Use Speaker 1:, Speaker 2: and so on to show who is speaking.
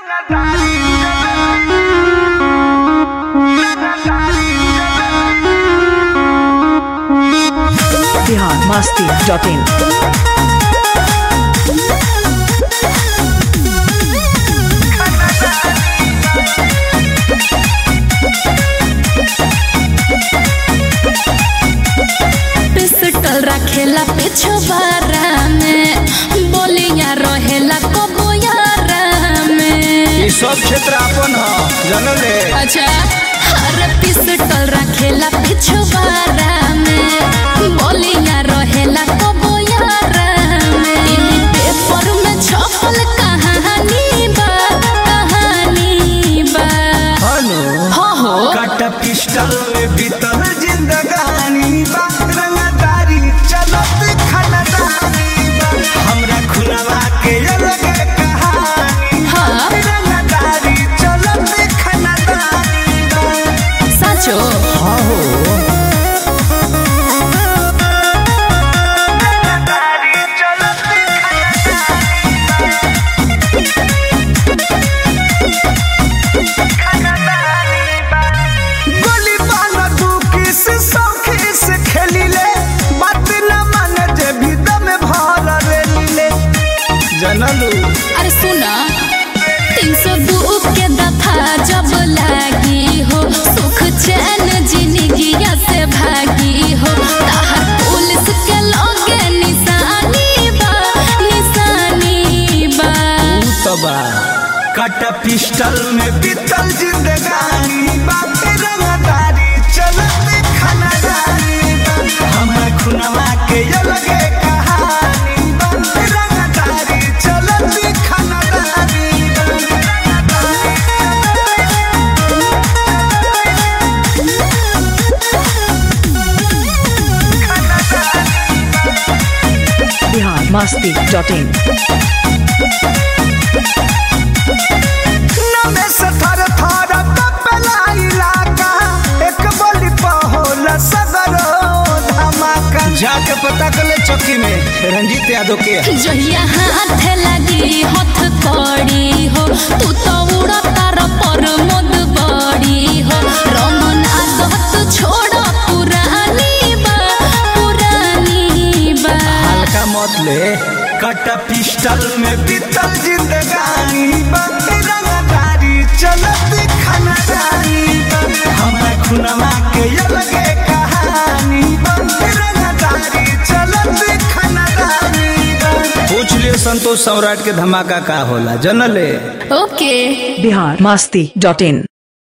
Speaker 1: biharmasti.in
Speaker 2: pistol रखेला पिछवारा में बोलिया रहेला कबोयारा में
Speaker 3: ये सब क्षेत्र अपन ह जानल रे।
Speaker 2: अच्छा अरे पिस्टल रखेला पिछवारा में बोलिया रहेला कबोयारा में इन पेपर में छपल कहानी बा
Speaker 3: हनु
Speaker 2: हो
Speaker 3: काटा पिस्टल में बीतल जिंदगानी बा रंगदारी चलत खनदानी बा हमरा खुलवा के अलग कहानी
Speaker 2: हाँ
Speaker 3: रंगदारी चलत खनदानी बा।
Speaker 2: साचो
Speaker 3: हाँ हो गोली बाला दुखी से सौखी से खेली ले बात न मान जे भी दम भर रेली ले जनलू।
Speaker 2: अरे सुना 302 के दफा जब लागी हो सुख चैन जिंदगिया से भागी हो ताहर पुलिस के लगे निशानी बा
Speaker 3: तबा काटा पिस्टल में बीतल जिंदगानी बा रंगदारी चलत खनदानी बा हमरा खुनवा के अलग कहानी बा रंगदारी चलत खनदानी
Speaker 1: biharmasti.in
Speaker 3: नमे से थर थर कपला इलाका एक बोली पहोल सदरो धमाका जाके पता कर ले चौकी में रंजीत यादव के
Speaker 2: जहिया हाथ लगी हथ कड़ी हो तू तो उड़ा तार पर मद बड़ी हो रमन आदत छोड़ पुरानी बा
Speaker 3: हल्का मत ले काटा पिस्टल में बीतल जिंदगानी बा रंगदारी चलत खनदानी बा हमरा खुनवा के अलग कहानी बा रंगदारी चलत खनदानी बा। पूछ लियो संतोष सम्राट के धमाका का होला जनले।
Speaker 2: ओके
Speaker 1: biharmasti.in